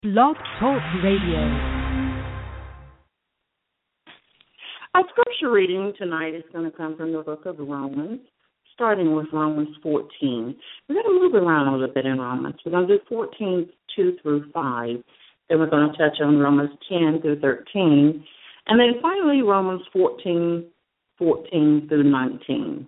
Blog Talk Radio. Our scripture reading tonight is going to come from the book of Romans, starting with Romans 14. We're going to move around a little bit in Romans. We're going to do 14, 2 through 5. Then we're going to touch on Romans 10 through 13. And then finally Romans 14, 14 through 19.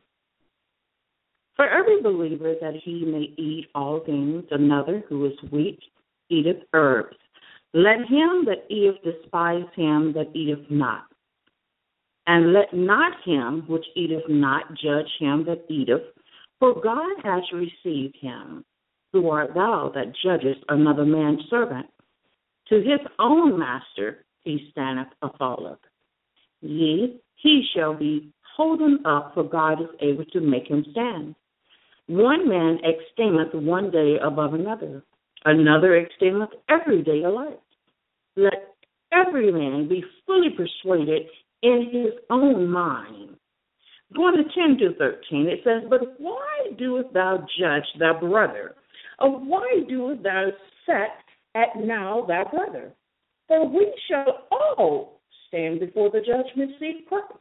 For every believer that he may eat all things, another who is weak eateth herbs. Let him that eateth despise him that eateth not. And let not him which eateth not judge him that eateth, for God has received him. Who art thou that judgest another man's servant? To his own master he standeth or falleth. He shall be holden up, for God is able to make him stand. One man esteemeth one day above another, another esteemeth every day alike. Let every man be fully persuaded in his own mind. Going to 10 to 13, it says, But why doest thou judge thy brother? Or why doest thou set at now thy brother? For we shall all stand before the judgment seat of Christ.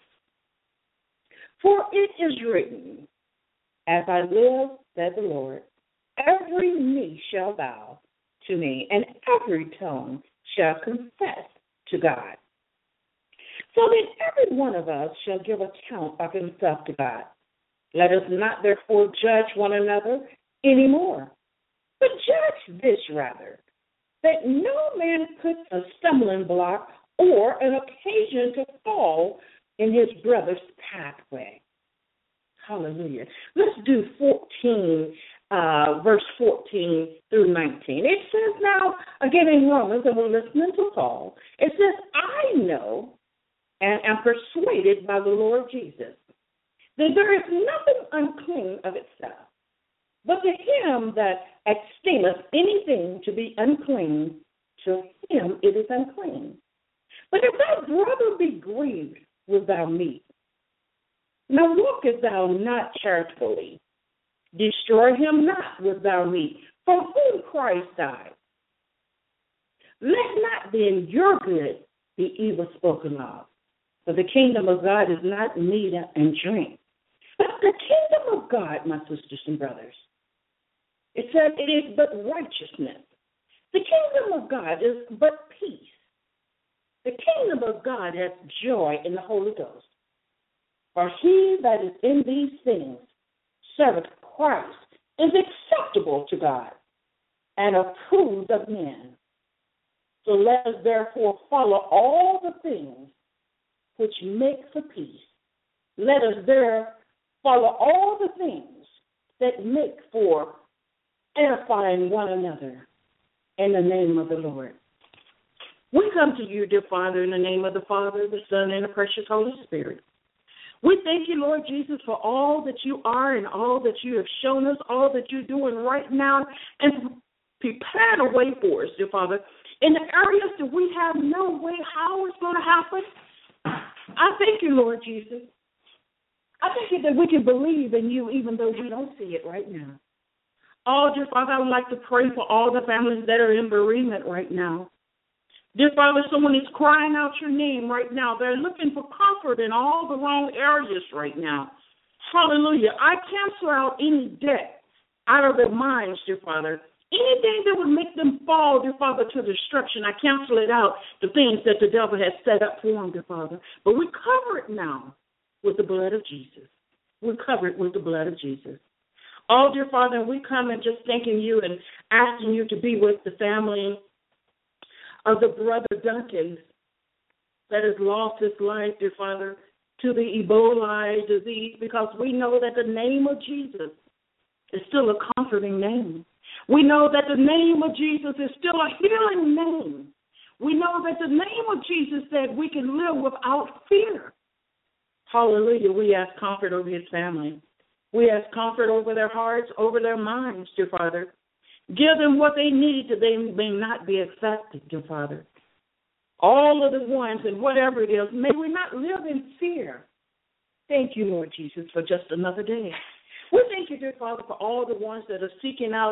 For it is written, As I live, said the Lord, every knee shall bow to me, and every tongue shall confess to God. So then every one of us shall give account of himself to God. Let us not therefore judge one another anymore, but judge this rather, that no man puts a stumbling block or an occasion to fall in his brother's pathway. Hallelujah. Let's do 14, verse 14 through 19. It says now, again in Romans, and we're listening to Paul, it says, I know and am persuaded by the Lord Jesus that there is nothing unclean of itself, but to him that esteemeth anything to be unclean, to him it is unclean. But if thy brother be grieved with thy meat, now walkest thou not charitably, destroy him not with thy meat, for whom Christ died. Let not then your good be evil spoken of, for the kingdom of God is not meat and drink, but the kingdom of God, my sisters and brothers. It said it is but righteousness. The kingdom of God is but peace. The kingdom of God has joy in the Holy Ghost. For he that is in these things serveth Christ is acceptable to God and approved of men. So let us therefore follow all the things which make for peace. Let us there follow all the things that make for edifying one another in the name of the Lord. We come to you, dear Father, in the name of the Father, the Son, and the precious Holy Spirit. We thank you, Lord Jesus, for all that you are and all that you have shown us, all that you're doing right now, and prepared a way for us, dear Father, in the areas that we have no way how it's going to happen. I thank you, Lord Jesus. I thank you that we can believe in you even though we don't see it right now. Oh, dear Father, I would like to pray for all the families that are in bereavement right now. Dear Father, someone is crying out your name right now. They're looking for comfort in all the wrong areas right now. Hallelujah. I cancel out any debt out of their minds, dear Father. Anything that would make them fall, dear Father, to destruction, I cancel it out, the things that the devil has set up for them, dear Father. But we cover it now with the blood of Jesus. We cover it with the blood of Jesus. Oh, dear Father, we come and just thanking you and asking you to be with the family of the brother Duncan that has lost his life, dear Father, to the Ebola disease, because we know that the name of Jesus is still a comforting name. We know that the name of Jesus is still a healing name. We know that the name of Jesus said we can live without fear. Hallelujah. We ask comfort over his family. We ask comfort over their hearts, over their minds, dear Father. Give them what they need so they may not be affected, dear Father. All of the ones and whatever it is, may we not live in fear. Thank you, Lord Jesus, for just another day. We thank you, dear Father, for all the ones that are seeking out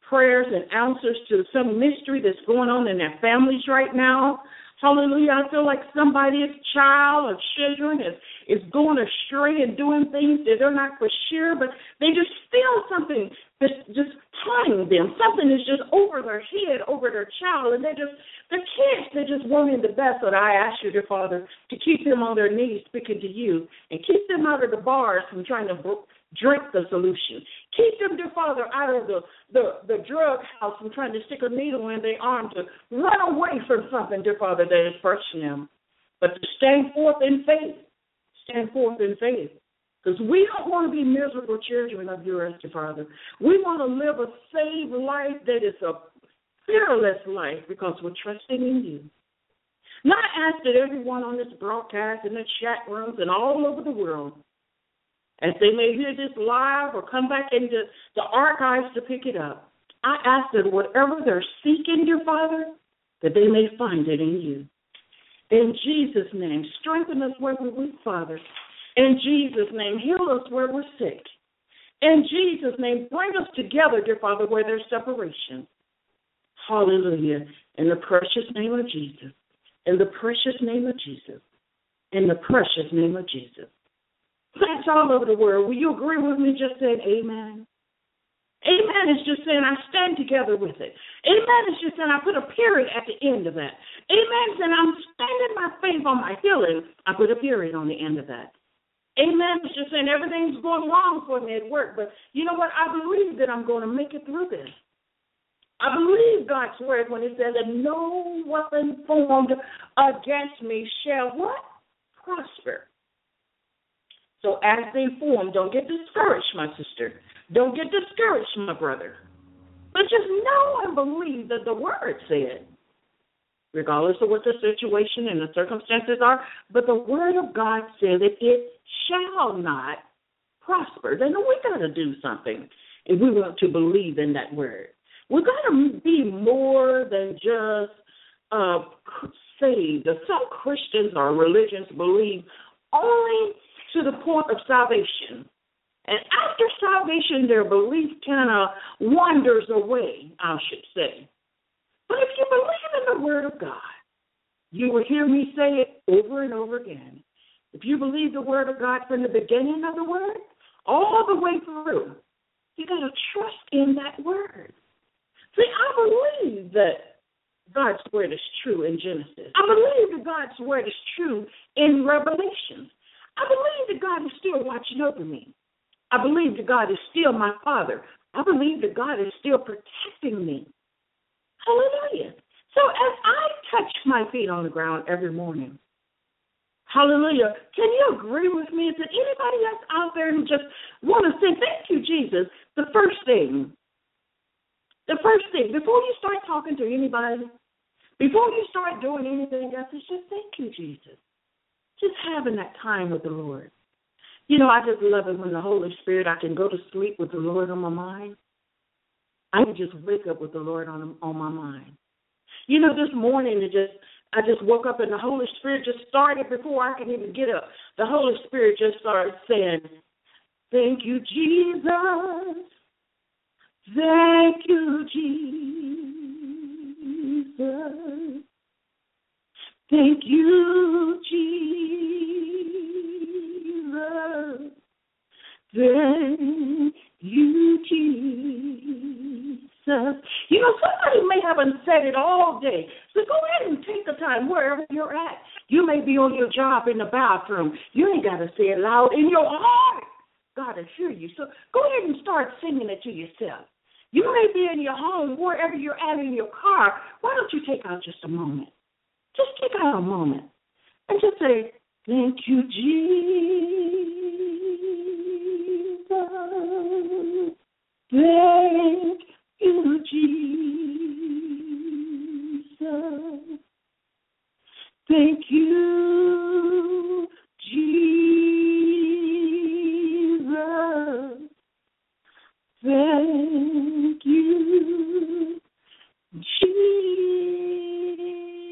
prayers and answers to some mystery that's going on in their families right now. Hallelujah. I feel like somebody's child or children is going astray and doing things that they're not for sure, but they just feel something that's just haunting them. Something is just over their head, over their child, and they're kids, they're just wanting the best. So I ask you, dear Father, to keep them on their knees speaking to you and keep them out of the bars from trying to drink the solution. Keep them, dear Father, out of the drug house from trying to stick a needle in their arm to run away from something, dear Father, that is crushing them. But to stand forth in faith. Stand forth in faith. Because we don't want to be miserable children of yours, dear Father. We want to live a saved life that is a fearless life because we're trusting in you. Now I ask that everyone on this broadcast, in the chat rooms, and all over the world, as they may hear this live or come back into the archives to pick it up, I ask that whatever they're seeking, dear Father, that they may find it in you. In Jesus' name, strengthen us where we're weak, Father. In Jesus' name, heal us where we're sick. In Jesus' name, bring us together, dear Father, where there's separation. Hallelujah. In the precious name of Jesus. In the precious name of Jesus. In the precious name of Jesus. Thanks all over the world. Will you agree with me just saying amen? Amen is just saying I stand together with it. Amen is just saying I put a period at the end of that. Amen is saying I'm standing my faith on my healing. I put a period on the end of that. Amen is just saying everything's going wrong for me at work, but you know what? I believe that I'm going to make it through this. I believe God's word when it says that no weapon formed against me shall what? Prosper. So as they form, don't get discouraged, my sister. Don't get discouraged, my brother. But just know and believe that the word said, regardless of what the situation and the circumstances are, but the word of God said that it shall not prosper. Then we got to do something if we want to believe in that word. We've got to be more than just saved. Some Christians or religions believe only to the point of salvation. And after salvation, their belief kind of wanders away, I should say. But if you believe in the word of God, you will hear me say it over and over again. If you believe the word of God from the beginning of the word, all the way through, you got to trust in that word. See, I believe that God's word is true in Genesis. I believe that God's word is true in Revelation. I believe that God is still watching over me. I believe that God is still my Father. I believe that God is still protecting me. Hallelujah. So as I touch my feet on the ground every morning, hallelujah, can you agree with me? Is there anybody else out there who just want to say, thank you, Jesus? The first thing, before you start talking to anybody, before you start doing anything else, is just thank you, Jesus. Just having that time with the Lord. You know, I just love it when the Holy Spirit, I can go to sleep with the Lord on my mind. I can just wake up with the Lord on my mind. You know, this morning, I just woke up and the Holy Spirit just started before I could even get up. The Holy Spirit just started saying, thank you, Jesus. Thank you, Jesus. Thank you, Jesus. Thank you, Jesus. You know, somebody may haven't said it all day, so go ahead and take the time wherever you're at. You may be on your job in the bathroom. You ain't got to say it loud. In your heart, God will hear you. So go ahead and start singing it to yourself. You may be in your home, wherever you're at in your car. Why don't you take out just a moment? Just take out a moment and just say, thank you, Jesus. Thank you, Jesus. Thank you, Jesus. Thank you, Jesus.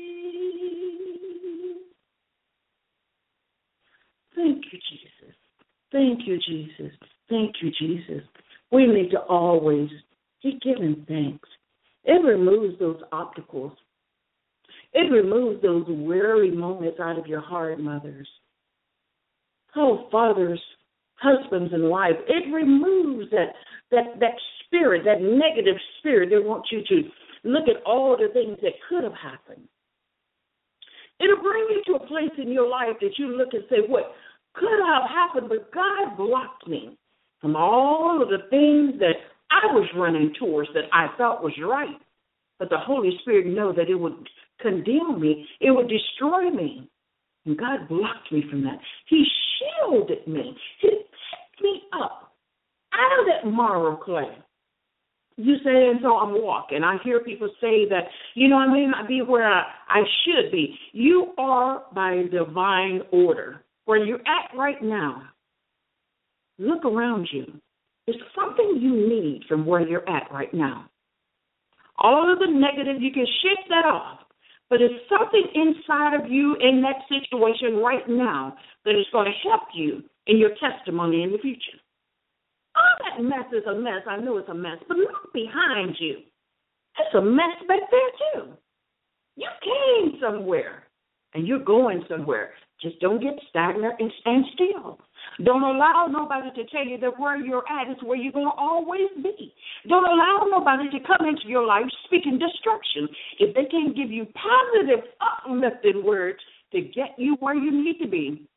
Thank you, Jesus. Thank you, Jesus. Thank you, Jesus. We need to always Keep giving thanks. It removes those obstacles. It removes those weary moments out of your heart, mothers. Oh, fathers, husbands and wives. It removes that spirit, that negative spirit that wants you to look at all the things that could have happened. It'll bring you to a place in your life that you look and say, what could have happened, but God blocked me from all of the things that I was running towards that I thought was right. But the Holy Spirit knows that it would condemn me. It would destroy me. And God blocked me from that. He shielded me. He picked me up out of that marrow clay. You say, and so I'm walking. I hear people say that, I may not be where I should be. You are by divine order. Where you're at right now, look around you. There's something you need from where you're at right now. All of the negative, you can shift that off. But there's something inside of you in that situation right now that is going to help you in your testimony in the future. All that mess is a mess. I know it's a mess. But look behind you. It's a mess back there, too. You came somewhere, and you're going somewhere. Just don't get stagnant and stand still. Don't allow nobody to tell you that where you're at is where you're going to always be. Don't allow nobody to come into your life speaking destruction. If they can't give you positive, uplifting words to get you where you need to be,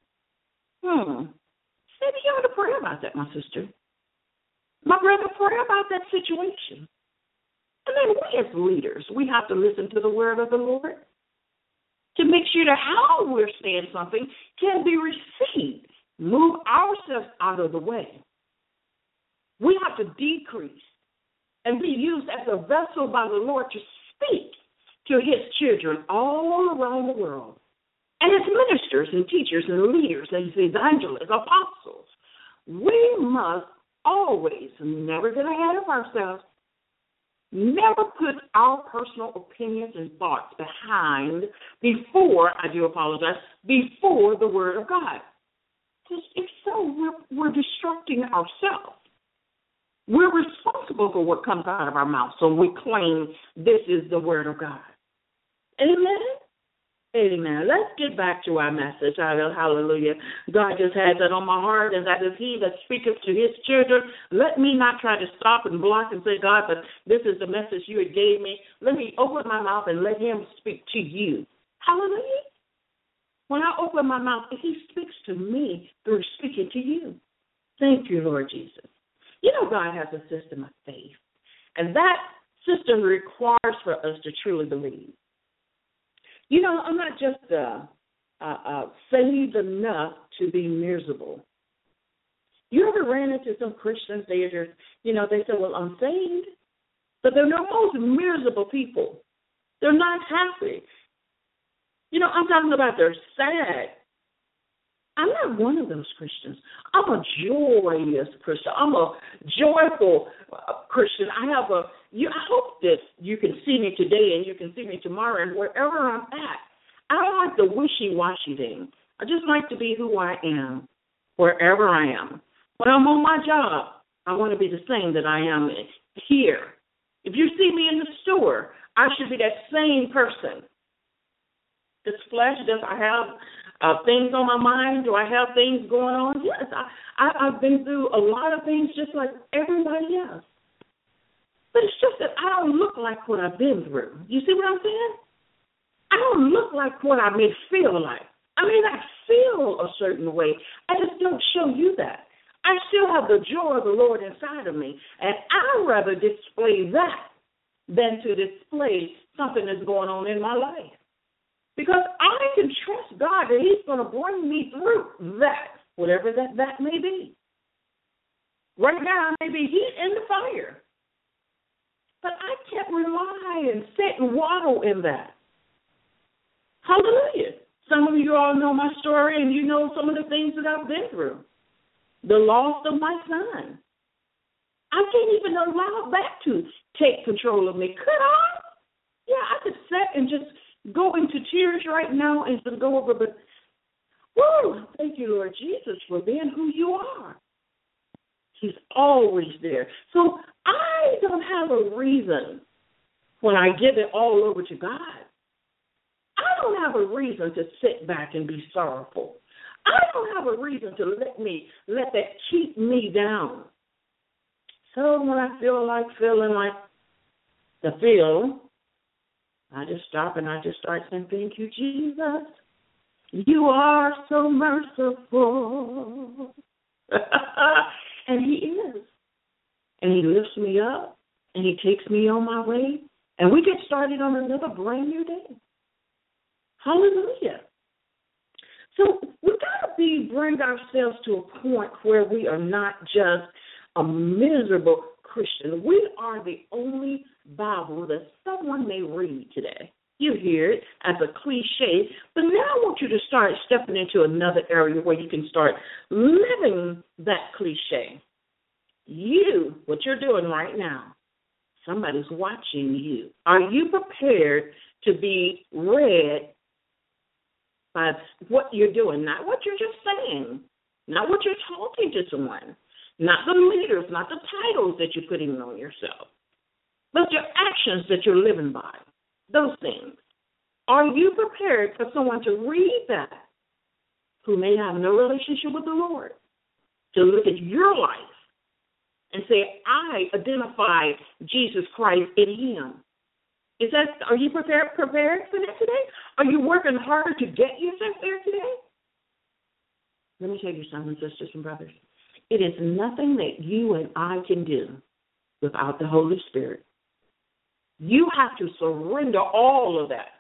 maybe you ought to pray about that, my sister. My brother, pray about that situation. And then we as leaders, we have to listen to the word of the Lord to make sure that how we're saying something can be received. Move ourselves out of the way. We have to decrease and be used as a vessel by the Lord to speak to his children all around the world. And as ministers and teachers and leaders, as evangelists, apostles, we must always never get ahead of ourselves. Never put our personal opinions and thoughts before the word of God. Because if so, we're destructing ourselves. We're responsible for what comes out of our mouth, so we claim this is the word of God. Amen? Amen. Let's get back to our message. Hallelujah. God just has that on my heart, and that is he that speaketh to his children. Let me not try to stop and block and say, God, but this is the message you had gave me. Let me open my mouth and let him speak to you. Hallelujah. When I open my mouth, he speaks to me through speaking to you. Thank you, Lord Jesus. God has a system of faith, and that system requires for us to truly believe. I'm not just saved enough to be miserable. You ever ran into some Christians, they say, well, I'm saved, but they're the most miserable people. They're not happy. I'm talking about they're sad. I'm not one of those Christians. I'm a joyous Christian. I'm a joyful Christian. I hope that you can see me today and you can see me tomorrow and wherever I'm at. I don't like the wishy-washy thing. I just like to be who I am, wherever I am. When I'm on my job, I want to be the same that I am here. If you see me in the store, I should be that same person. This flesh, does I have things on my mind? Do I have things going on? Yes, I've been through a lot of things just like everybody else. But it's just that I don't look like what I've been through. You see what I'm saying? I don't look like what I may feel like. I feel a certain way. I just don't show you that. I still have the joy of the Lord inside of me, and I'd rather display that than to display something that's going on in my life. Because I can trust God that he's going to bring me through that, whatever that may be. Right now, I may be heat in the fire. But I can't rely and sit and waddle in that. Hallelujah. Some of you all know my story, and you know some of the things that I've been through. The loss of my son. I can't even allow that to take control of me. Could I? Yeah, I could sit and just go into tears right now and just go over, but, whoa, thank you, Lord Jesus, for being who you are. He's always there. So I don't have a reason when I give it all over to God. I don't have a reason to sit back and be sorrowful. I don't have a reason to let that keep me down. So when I feeling like the feel, I just stop and I just start saying, thank you, Jesus. You are so merciful. And He is. And He lifts me up and He takes me on my way. And we get started on another brand new day. Hallelujah. So we've got to bring ourselves to a point where we are not just a miserable Christian. We are the only Bible that someone may read today. You hear it as a cliche, but now I want you to start stepping into another area where you can start living that cliche. You, what you're doing right now, somebody's watching you. Are you prepared to be read by what you're doing, not what you're just saying, not what you're talking to someone, not the leaders, not the titles that you're putting on yourself, but your actions that you're living by, those things. Are you prepared for someone to read that who may have no relationship with the Lord, to look at your life and say, I identify Jesus Christ in Him? Are you prepared for that today? Are you working hard to get yourself there today? Let me tell you something, sisters and brothers. It is nothing that you and I can do without the Holy Spirit. You have to surrender all of that.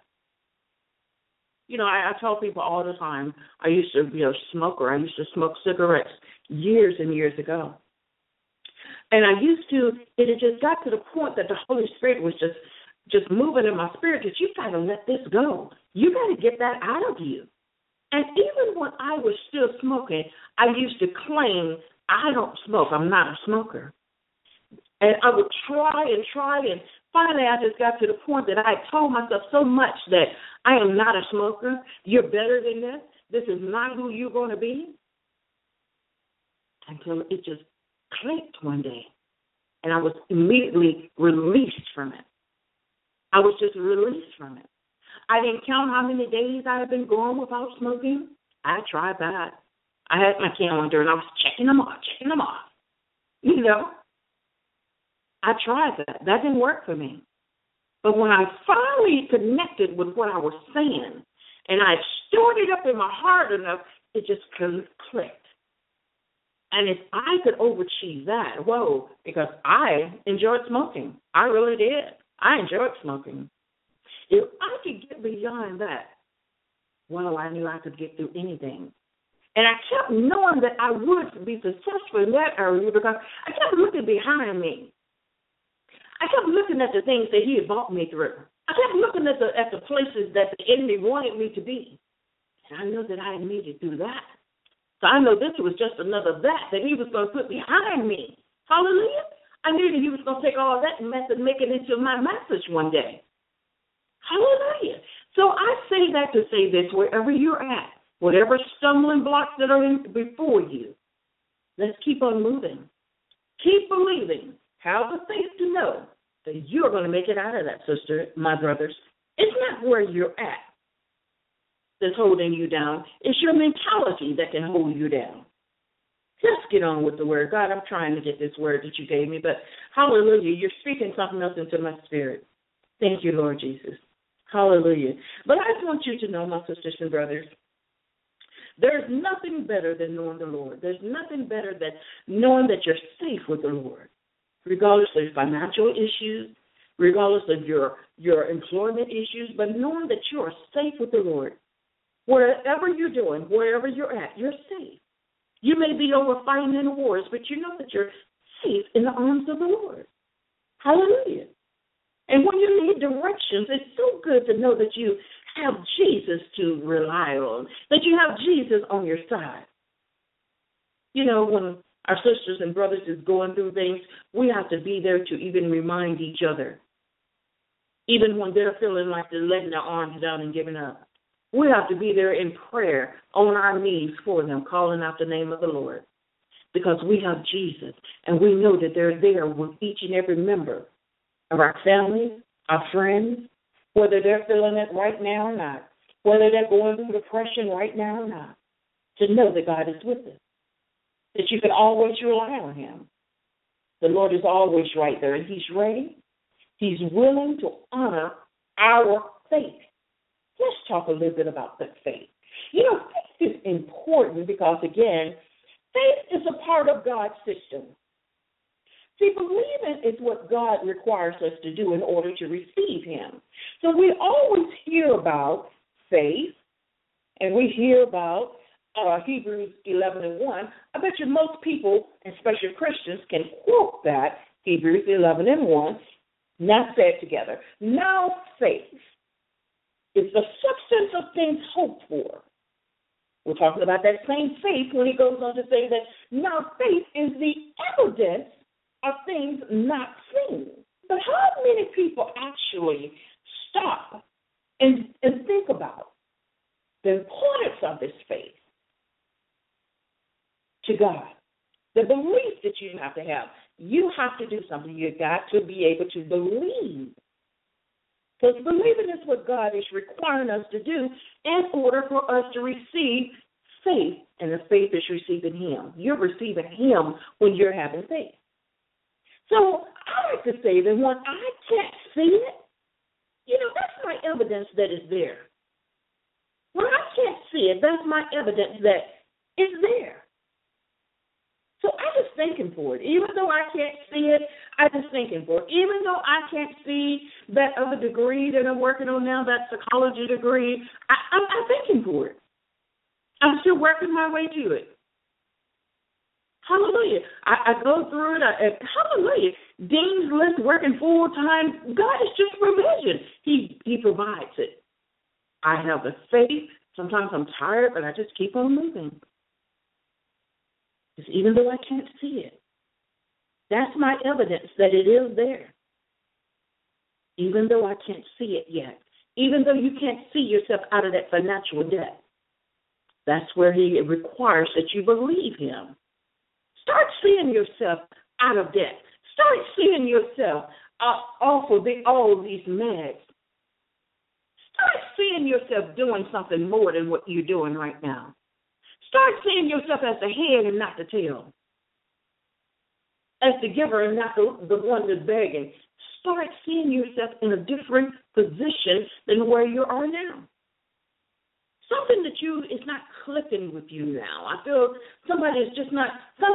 You know, I tell people all the time, I used to be a smoker. I used to smoke cigarettes years and years ago. And it had just got to the point that the Holy Spirit was just moving in my spirit that you got to let this go. You got to get that out of you. And even when I was still smoking, I used to claim, I don't smoke. I'm not a smoker. And I would try, and finally I just got to the point that I told myself so much that I am not a smoker. You're better than this. This is not who you're going to be. Until it just clicked one day. And I was immediately released from it. I was just released from it. I didn't count how many days I had been going without smoking. I tried that. I had my calendar and I was checking them off. You know, I tried that. That didn't work for me. But when I finally connected with what I was saying and I stored it up in my heart enough, it just clicked. And if I could overachieve that, because I enjoyed smoking. I really did. I enjoyed smoking. If I could get beyond that, I knew I could get through anything. And I kept knowing that I would be successful in that area because I kept looking behind me. I kept looking at the things that He had brought me through. I kept looking at the places that the enemy wanted me to be. And I knew that I had made it through that. So I know this was just another that He was going to put behind me. Hallelujah. I knew that He was going to take all that mess and make it into my message one day. Hallelujah. So I say that to say this, wherever you're at, whatever stumbling blocks that are before you, let's keep on moving. Keep believing. Have the faith to know that you're going to make it out of that, sister, my brothers. It's not where you're at that's holding you down. It's your mentality that can hold you down. Just get on with the word. God, I'm trying to get this word that you gave me, but hallelujah, you're speaking something else into my spirit. Thank you, Lord Jesus. Hallelujah. But I just want you to know, my sisters and brothers, there's nothing better than knowing the Lord. There's nothing better than knowing that you're safe with the Lord, regardless of financial issues, regardless of your employment issues, but knowing that you are safe with the Lord. Wherever you're doing, wherever you're at, you're safe. You may be over fighting in wars, but you know that you're safe in the arms of the Lord. Hallelujah. And when you need directions, it's so good to know that you have Jesus to rely on, that you have Jesus on your side. You know, when our sisters and brothers is going through things, we have to be there to even remind each other. Even when they're feeling like they're letting their arms down and giving up. We have to be there in prayer, on our knees for them, calling out the name of the Lord. because we have Jesus, and we know that they're there with each and every member of our family, our friends, whether they're feeling it right now or not, whether they're going through depression right now or not, to know that God is with us, that you can always rely on him. The Lord is always right there, and he's ready. He's willing to honor our faith. Let's talk a little bit about that faith. You know, faith is important because, again, faith is a part of God's system. See, believing is what God requires us to do in order to receive him. So we always hear about faith, and we hear about Hebrews 11:1. I bet you most people, especially Christians, can quote that, Hebrews 11:1. Now say it together. Now faith is the substance of things hoped for. We're talking about that same faith when he goes on to say that now faith is the evidence of things not seen. But how many people actually stop and think about the importance of this faith to God? The belief that you have to have. You have to do something. You got to be able to believe. Because believing is what God is requiring us to do in order for us to receive faith. And the faith is receiving him. You're receiving him when you're having faith. So I like to say that when I can't see it, you know, that's my evidence that it's there. When I can't see it, that's my evidence that it's there. So I just thanking for it. Even though I can't see it, I just thanking for it. Even though I can't see that other degree that I'm working on now, that psychology degree, I'm thanking for it. I'm still working my way to it. Hallelujah. I go through it. Hallelujah. Dean's list working full time. God is just provision. He provides it. I have the faith. Sometimes I'm tired, but I just keep on moving. Because even though I can't see it, that's my evidence that it is there. Even though I can't see it yet. Even though you can't see yourself out of that financial debt. That's where he requires that you believe him. Start seeing yourself out of debt. Start seeing yourself off of all these meds. Start seeing yourself doing something more than what you're doing right now. Start seeing yourself as the head and not the tail. As the giver and not the one that's begging. Start seeing yourself in a different position than where you are now. Something that is not clicking with you now. I feel something's just not,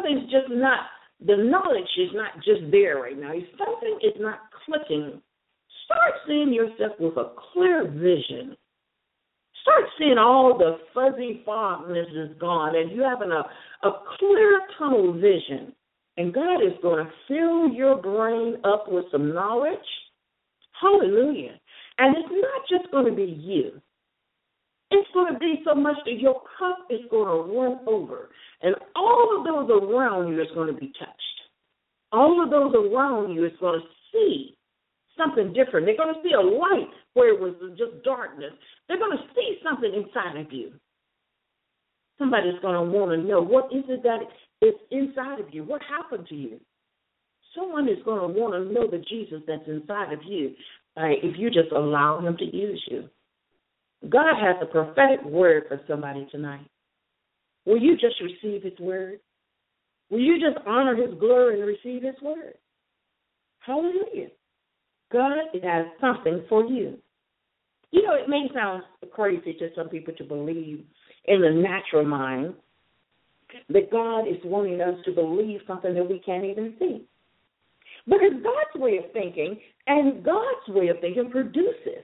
the knowledge is not just there right now. Something is not clicking. Start seeing yourself with a clear vision. Start seeing all the fuzzy fogness is gone and you having a clear tunnel vision. And God is going to fill your brain up with some knowledge. Hallelujah. And it's not just going to be you. It's going to be so much that your cup is going to run over. And all of those around you is going to be touched. All of those around you is going to see something different. They're going to see a light where it was just darkness. They're going to see something inside of you. Somebody's going to want to know, what is it that is inside of you? What happened to you? Someone is going to want to know the Jesus that's inside of you if you just allow him to use you. God has a prophetic word for somebody tonight. Will you just receive his word? Will you just honor his glory and receive his word? Hallelujah. God has something for you. You know, it may sound crazy to some people to believe in the natural mind that God is wanting us to believe something that we can't even see. But it's God's way of thinking, and God's way of thinking produces.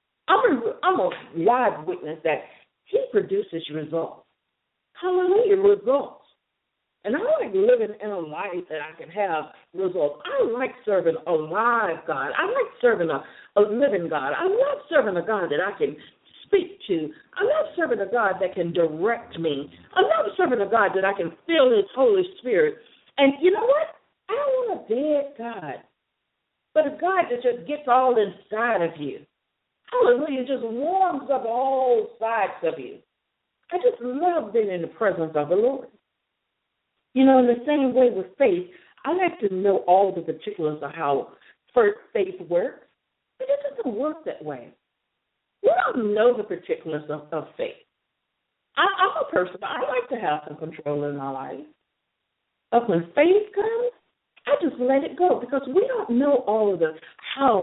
I'm a live witness that he produces results. Hallelujah, results. And I like living in a life that I can have results. I like serving a live God. I like serving a living God. I love serving a God that I can speak to. I love serving a God that can direct me. I love serving a God that I can feel his Holy Spirit. And you know what? I don't want a dead God, but a God that just gets all inside of you. Hallelujah, just warms up all sides of you. I just love being in the presence of the Lord. In the same way with faith, I like to know all the particulars of how faith works, but it doesn't work that way. We don't know the particulars of faith. I'm a person, I like to have some control in my life. But when faith comes, I just let it go because we don't know all of the how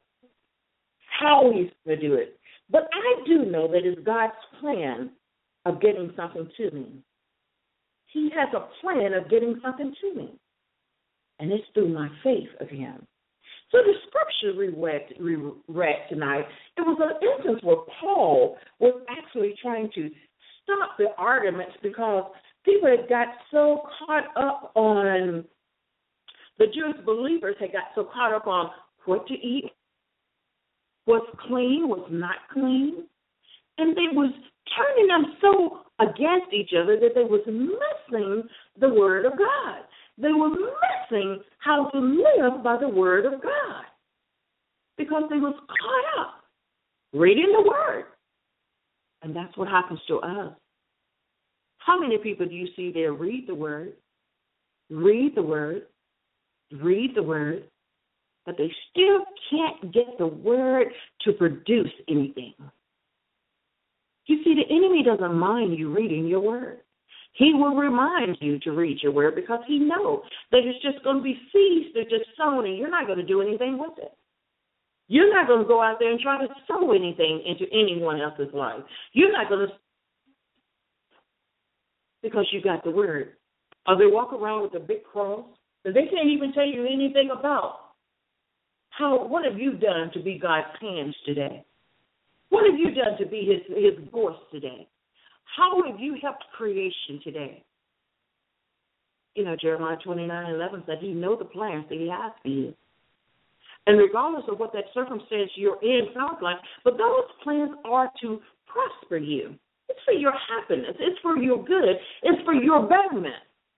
he's going to do it. But I do know that it's God's plan of getting something to me. He has a plan of getting something to me. And it's through my faith of him. So the scripture we read tonight, it was an instance where Paul was actually trying to stop the arguments because people had got so caught up on, the Jewish believers had got so caught up on what to eat, what's clean, what's not clean, and they was turning them so against each other that they was missing the word of God. They were missing how to live by the word of God because they was caught up reading the word. And that's what happens to us. How many people do you see there read the word, but they still can't get the word to produce anything? You see, the enemy doesn't mind you reading your word. He will remind you to read your word because he knows that it's just going to be seeds that are just sown and you're not going to do anything with it. You're not going to go out there and try to sow anything into anyone else's life. You're not going to, because you got the word. Or they walk around with a big cross that they can't even tell you anything about. What have you done to be God's hands today? What have you done to be his voice today? How have you helped creation today? Jeremiah 29:11 said he knows the plans that he has for you. And regardless of what that circumstance you're in sounds like, but those plans are to prosper you. It's for your happiness. It's for your good. It's for your betterment.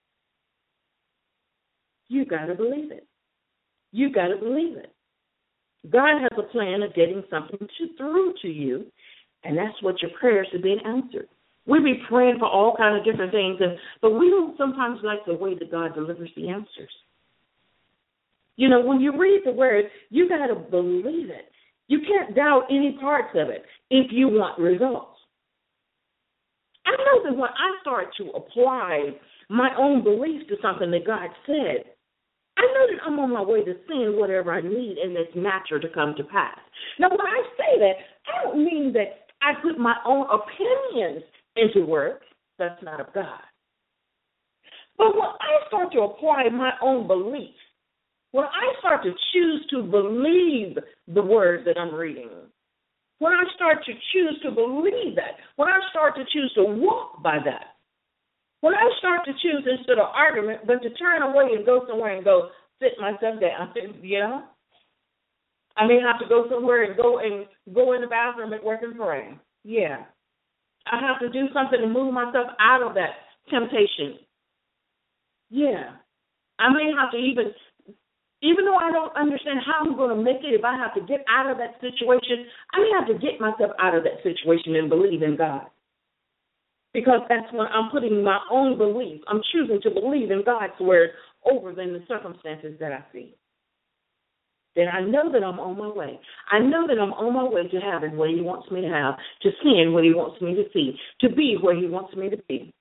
You got to believe it. You got to believe it. God has a plan of getting something through to you, and that's what your prayers are being answered. We be praying for all kinds of different things, but we don't sometimes like the way that God delivers the answers. When you read the word, you got to believe it. You can't doubt any parts of it if you want results. I know that when I start to apply my own beliefs to something that God said, I know that I'm on my way to seeing whatever I need in this natural to come to pass. Now, when I say that, I don't mean that I put my own opinions into work. That's not of God. But when I start to apply my own beliefs, when I start to choose to believe the word that I'm reading, when I start to choose to believe that, when I start to choose to walk by that, when I start to choose instead of argument, but to turn away and go somewhere and go sit myself down, I may have to go somewhere and go in the bathroom at work and pray. Yeah. I have to do something to move myself out of that temptation. Yeah. I may have to even though I don't understand how I'm going to make it, if I have to get out of that situation, I may have to get myself out of that situation and believe in God. Because that's when I'm putting my own belief. I'm choosing to believe in God's word over than the circumstances that I see. Then I know that I'm on my way. I know that I'm on my way to having what he wants me to have, to seeing what he wants me to see, to be where he wants me to be.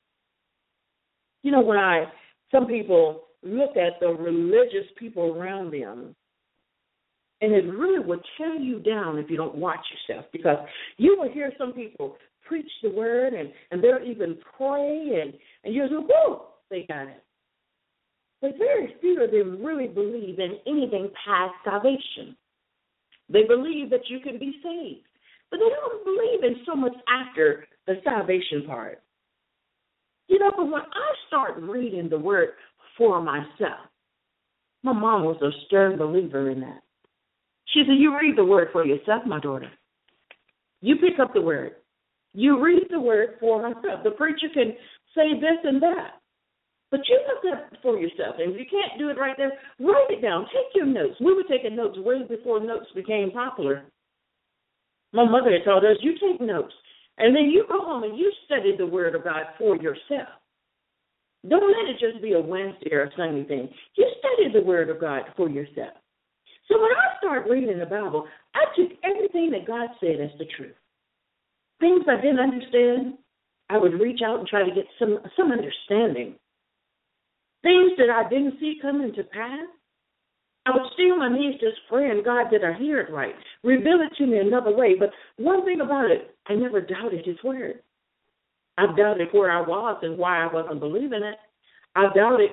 Some people look at the religious people around them, and it really will tear you down if you don't watch yourself, because you will hear some people preach the word and they'll even pray and you'll say, whoa, they got it. But very few of them really believe in anything past salvation. They believe that you can be saved, but they don't believe in so much after the salvation part. But when I start reading the word for myself, my mom was a stern believer in that. She said, you read the word for yourself, my daughter. You pick up the word. You read the word for myself. The preacher can say this and that, but you look up for yourself. And if you can't do it right there, write it down. Take your notes. We were taking notes way before notes became popular. My mother had told us, you take notes, and then you go home and you study the word of God for yourself. Don't let it just be a Wednesday or a Sunday thing. You study the Word of God for yourself. So when I started reading the Bible, I took everything that God said as the truth. Things I didn't understand, I would reach out and try to get some understanding. Things that I didn't see coming to pass, I would stay on my knees just praying, God, did I hear it right? Reveal it to me another way. But one thing about it, I never doubted His Word. I doubted where I was and why I wasn't believing it. I doubted,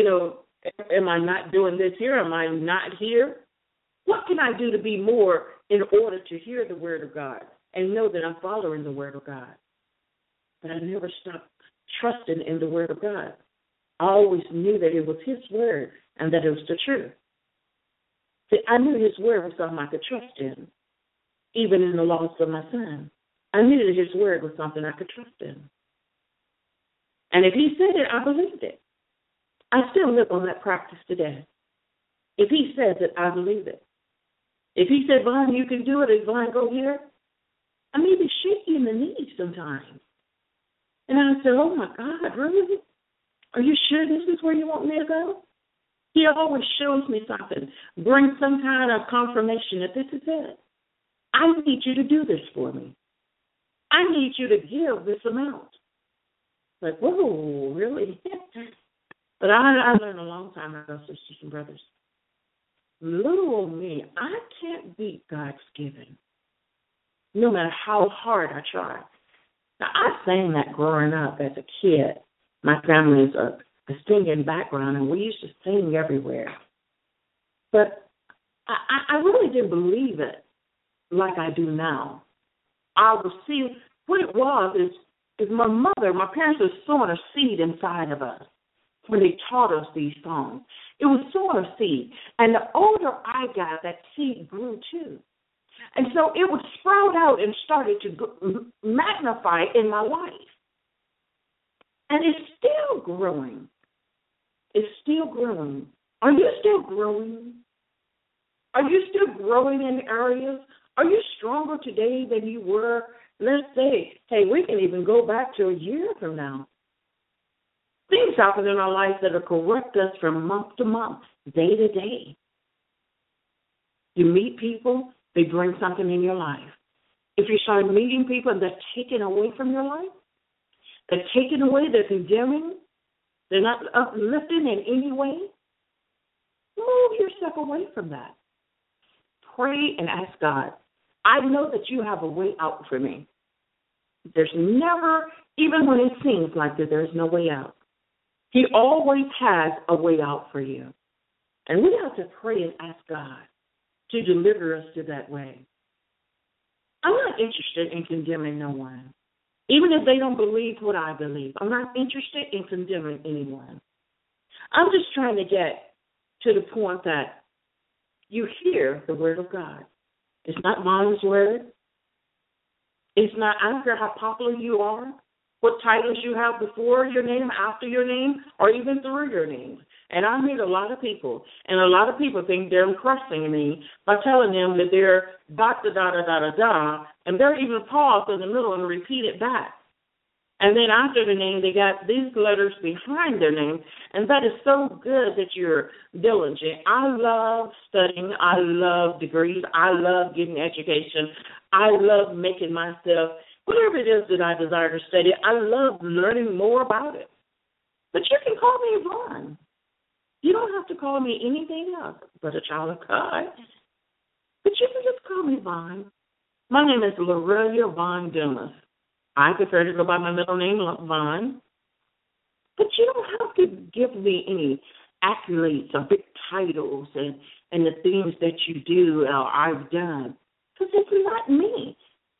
am I not doing this here? Am I not here? What can I do to be more in order to hear the Word of God and know that I'm following the Word of God? But I never stopped trusting in the Word of God. I always knew that it was His Word and that it was the truth. See, I knew His Word was something I could trust in, even in the loss of my son. I knew that His Word was something I could trust in. And if He said it, I believed it. I still live on that practice today. If He says it, I believe it. If He said, Vaughn, you can do it, if Vaughn, go here, I may be shaky in the knees sometimes. And I said, oh, my God, really? Are you sure this is where you want me to go? He always shows me something, brings some kind of confirmation that this is it. I need you to do this for me. I need you to give this amount. Like, whoa, really? But I learned a long time ago, sisters and brothers, little old me, I can't beat God's giving, no matter how hard I try. Now, I sang that growing up as a kid. My family is a singing background, and we used to sing everywhere. But I really didn't believe it like I do now. I was seeing what it was is my parents were sowing a seed inside of us when they taught us these songs. It was sowing a seed. And the older I got, that seed grew too. And so it would sprout out and started to magnify in my life. And it's still growing. It's still growing. Are you still growing? Are you still growing in areas? Are you stronger today than you were? Let's say, hey, we can even go back to a year from now. Things happen in our life that will correct us from month to month, day to day. You meet people, they bring something in your life. If you start meeting people and they're taken away from your life, they're taken away, they're condemning, they're not uplifting in any way, move yourself away from that. Pray and ask God, I know that you have a way out for me. There's never, even when it seems like that there's no way out, He always has a way out for you. And we have to pray and ask God to deliver us to that way. I'm not interested in condemning no one. Even if they don't believe what I believe, I'm not interested in condemning anyone. I'm just trying to get to the point that you hear the Word of God. It's not Vaughn's word. It's not, I don't care how popular you are, what titles you have before your name, after your name, or even through your name. And I meet a lot of people, and a lot of people think they're impressing me by telling them that they're da-da-da-da-da-da, and they're even pause in the middle and repeat it back. And then after the name, they got these letters behind their name, and that is so good that you're diligent. I love studying. I love degrees. I love getting education. I love making myself, whatever it is that I desire to study, I love learning more about it. But you can call me Vaughn. You don't have to call me anything else but a child of God. But you can just call me Vaughn. My name is Lorelia Vaughn Dumas. I prefer to go by my middle name, Vaughn. But you don't have to give me any accolades or big titles and the things that you do or I've done. Because it's not me.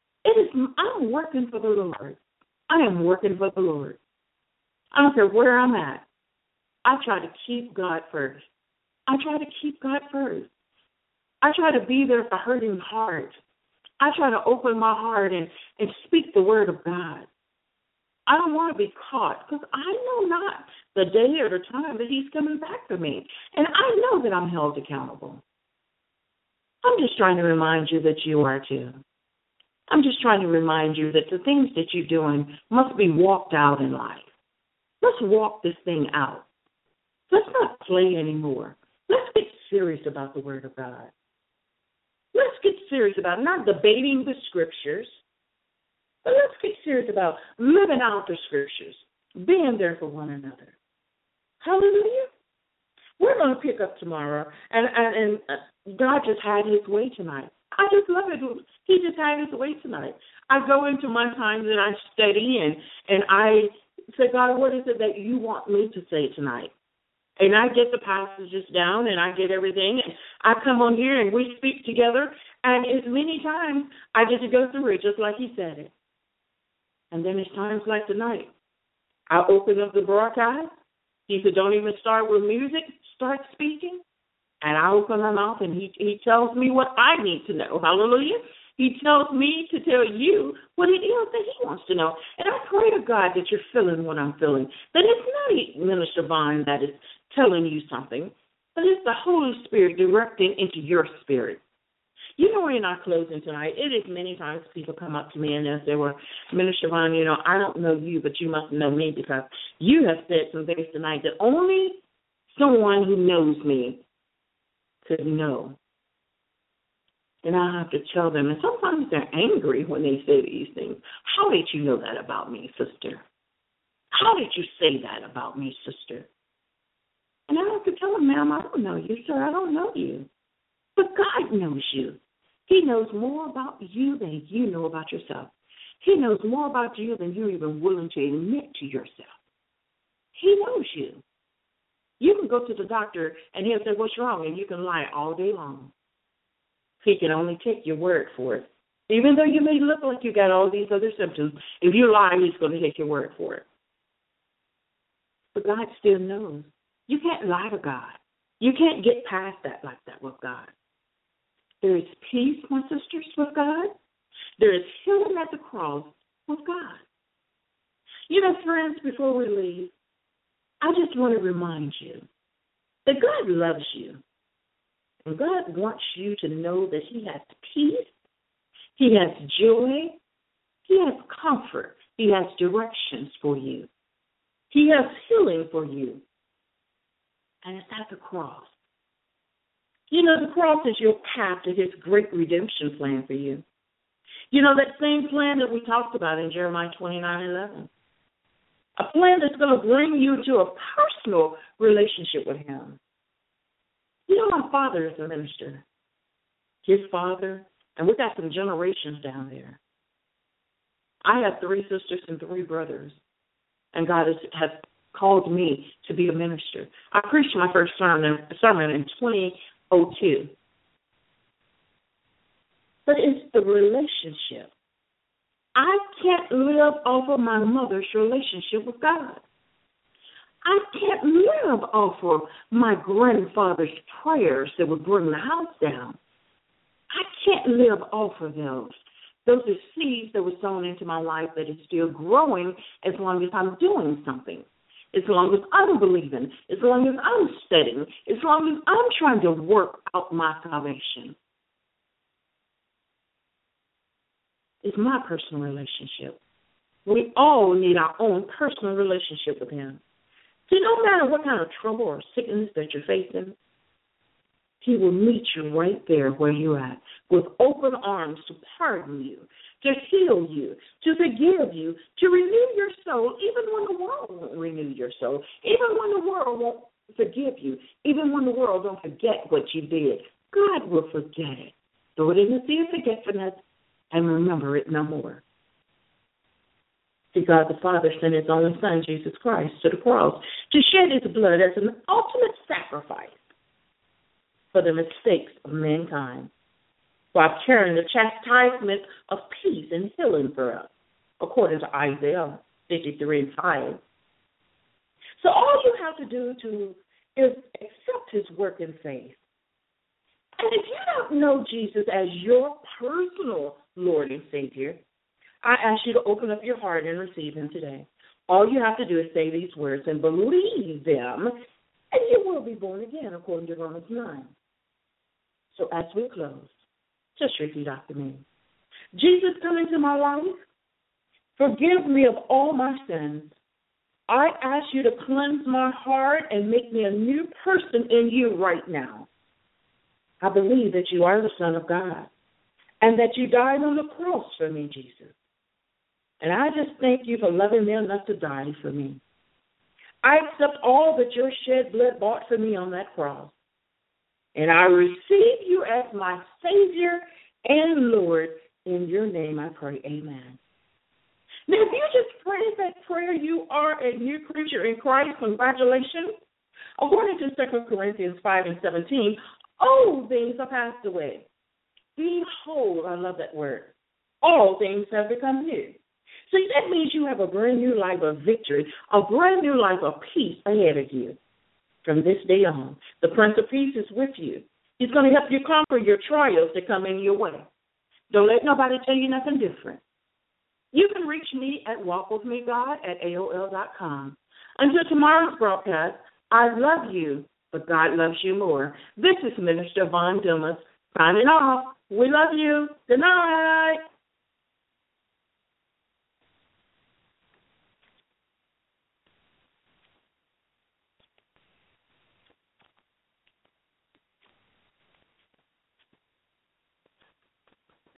I'm working for the Lord. I am working for the Lord. I don't care where I'm at. I try to keep God first. I try to keep God first. I try to be there for hurting hearts. I try to open my heart and speak the word of God. I don't want to be caught because I know not the day or the time that He's coming back for me. And I know that I'm held accountable. I'm just trying to remind you that you are too. I'm just trying to remind you that the things that you're doing must be walked out in life. Let's walk this thing out. Let's not play anymore. Let's get serious about the Word of God. Let's get serious about not debating the Scriptures, but let's get serious about living out the Scriptures, being there for one another. Hallelujah. We're going to pick up tomorrow, and God just had his way tonight. I just love it. He just had his way tonight. I go into my times and I study, and I say, God, what is it that you want me to say tonight? And I get the passages down, and I get everything, and I come on here, and we speak together, and as many times I get to go through it just like he said it. And then it's times like tonight. I open up the broadcast. He said, don't even start with music. Start speaking. And I open my mouth, and he tells me what I need to know. Hallelujah. He tells me to tell you what it is that he wants to know. And I pray to God that you're feeling what I'm feeling, that it's not Minister Vaughn that is telling you something, but it's the Holy Spirit directing into your spirit. You know, in our closing tonight, it is many times people come up to me and they say, well, Minister Vaughn, you know, I don't know you, but you must know me because you have said some things tonight that only someone who knows me could know. And I have to tell them, and sometimes they're angry when they say these things. How did you know that about me, sister? How did you say that about me, sister? And I have to tell them, ma'am, I don't know you, sir. I don't know you. But God knows you. He knows more about you than you know about yourself. He knows more about you than you're even willing to admit to yourself. He knows you. You can go to the doctor and he'll say, what's wrong? And you can lie all day long. He can only take your word for it. Even though you may look like you got all these other symptoms, if you lie, he's going to take your word for it. But God still knows. You can't lie to God. You can't get past that like that with God. There is peace, my sisters, with God. There is healing at the cross with God. You know, friends, before we leave, I just want to remind you that God loves you. And God wants you to know that he has peace, he has joy, he has comfort, he has directions for you. He has healing for you. And it's at the cross. You know, the cross is your path to his great redemption plan for you. You know, that same plan that we talked about in Jeremiah 29:11. A plan that's going to bring you to a personal relationship with him. You know, my father is a minister. His father, and we got some generations down there. I have 3 sisters and 3 brothers, and God has called me to be a minister. I preached my first sermon in 2002. But it's the relationship. I can't live off of my mother's relationship with God. I can't live off of my grandfather's prayers that would bring the house down. I can't live off of those. Those are seeds that were sown into my life that is still growing as long as I'm doing something, as long as I'm believing, as long as I'm studying, as long as I'm trying to work out my salvation. It's my personal relationship. We all need our own personal relationship with him. See, no matter what kind of trouble or sickness that you're facing, he will meet you right there where you're at with open arms to pardon you, to heal you, to forgive you, to renew your soul, even when the world won't renew your soul, even when the world won't forgive you, even when the world don't forget what you did. God will forget it. Throw it in the sea of forgetfulness and remember it no more. See, God the Father sent his only Son, Jesus Christ, to the cross to shed his blood as an ultimate sacrifice for the mistakes of mankind, while carrying the chastisement of peace and healing for us, according to Isaiah 53:5. So all you have to do is accept his work in faith. And if you don't know Jesus as your personal Lord and Savior, I ask you to open up your heart and receive him today. All you have to do is say these words and believe them, and you will be born again, according to Romans 9. So as we close, just repeat after me. Jesus, come into my life. Forgive me of all my sins. I ask you to cleanse my heart and make me a new person in you right now. I believe that you are the Son of God and that you died on the cross for me, Jesus. And I just thank you for loving me enough to die for me. I accept all that your shed blood bought for me on that cross. And I receive you as my Savior and Lord. In your name I pray, amen. Now, if you just prayed that prayer, you are a new creature in Christ. Congratulations. According to 2 Corinthians 5:17, old things are passed away. Behold, I love that word. All things have become new. See, that means you have a brand new life of victory, a brand new life of peace ahead of you. From this day on, the Prince of Peace is with you. He's going to help you conquer your trials that come in your way. Don't let nobody tell you nothing different. You can reach me at walkwithmegod@AOL.com. Until tomorrow's broadcast, I love you, but God loves you more. This is Minister Von Dumas signing off. We love you. Good night.